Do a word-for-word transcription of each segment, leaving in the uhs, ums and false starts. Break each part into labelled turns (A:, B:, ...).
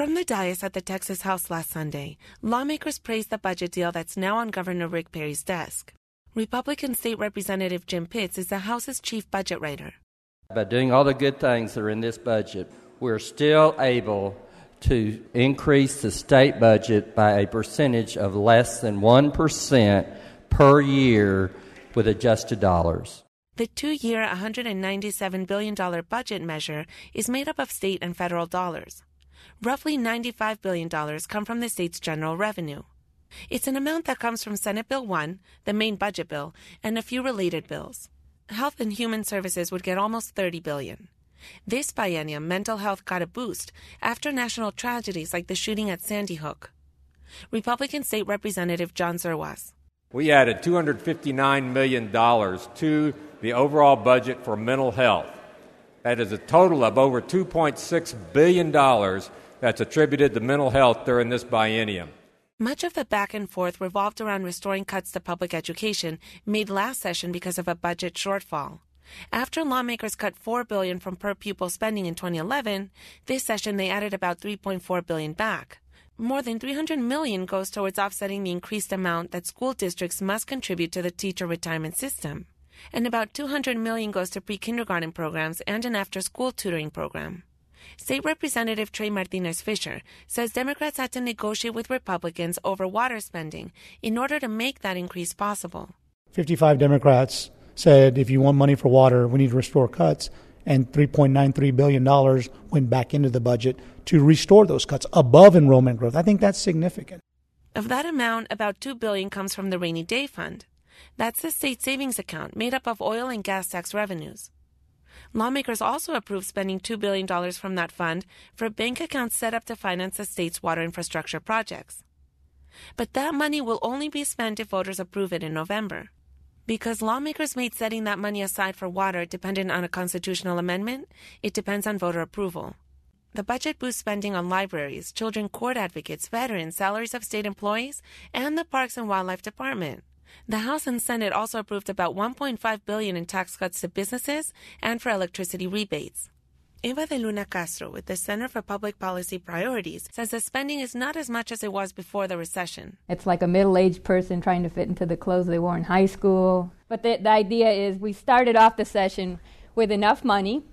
A: From the dais at the Texas House last Sunday, lawmakers praised the budget deal that's now on Governor Rick Perry's desk. Republican State Representative Jim Pitts is the House's chief budget writer.
B: By doing all the good things that are in this budget, we're still able to increase the state budget by a percentage of less than one percent per year with adjusted dollars.
A: The two-year, one hundred ninety-seven billion dollars budget measure is made up of state and federal dollars. Roughly ninety-five billion dollars come from the state's general revenue. It's an amount that comes from Senate Bill one, the main budget bill, and a few related bills. Health and Human Services would get almost thirty billion dollars. This biennium, mental health got a boost after national tragedies like the shooting at Sandy Hook. Republican State Representative John Zerwas.
C: We added two hundred fifty-nine million dollars to the overall budget for mental health. That is a total of over two point six billion dollars that's attributed to mental health during this biennium.
A: Much of the back and forth revolved around restoring cuts to public education made last session because of a budget shortfall. After lawmakers cut four billion dollars from per-pupil spending in twenty eleven, this session they added about three point four billion dollars back. More than three hundred million dollars goes towards offsetting the increased amount that school districts must contribute to the teacher retirement system. And about two hundred million dollars goes to pre-kindergarten programs and an after-school tutoring program. State Representative Trey Martinez-Fisher says Democrats had to negotiate with Republicans over water spending in order to make that increase possible.
D: fifty-five Democrats said if you want money for water, we need to restore cuts, and three point nine three billion dollars went back into the budget to restore those cuts above enrollment growth. I think that's significant.
A: Of that amount, about two billion dollars comes from the Rainy Day Fund. That's the state savings account made up of oil and gas tax revenues. Lawmakers also approved spending two billion dollars from that fund for bank accounts set up to finance the state's water infrastructure projects. But that money will only be spent if voters approve it in November. Because lawmakers made setting that money aside for water dependent on a constitutional amendment, it depends on voter approval. The budget boosts spending on libraries, children court advocates, veterans, salaries of state employees, and the Parks and Wildlife Department. The House and Senate also approved about one point five billion dollars in tax cuts to businesses and for electricity rebates. Eva de Luna Castro with the Center for Public Policy Priorities says the spending is not as much as it was before the recession.
E: It's like a middle-aged person trying to fit into the clothes they wore in high school. But the, the idea is we started off the session with enough money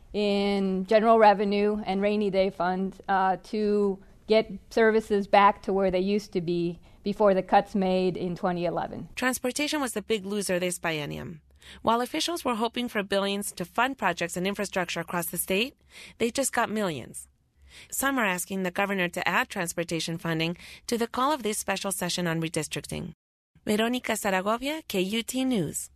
E: in general revenue and rainy day funds uh, to get services back to where they used to be before the cuts made in twenty eleven.
A: Transportation was the big loser this biennium. While officials were hoping for billions to fund projects and infrastructure across the state, they just got millions. Some are asking the governor to add transportation funding to the call of this special session on redistricting. Veronica Zaragovia, K U T News.